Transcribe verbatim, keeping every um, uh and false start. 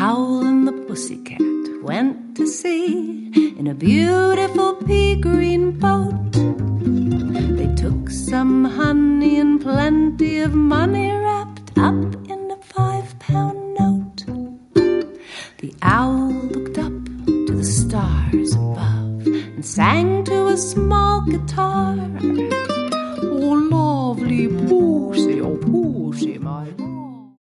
owl and the pussycat went to sea in a beautiful pea green boat. They took some honey and plenty of money wrapped up in a five-pound note. The owl looked up to the stars above and sang to a small guitar. Oh, lovely pussy, oh, pussy, my love.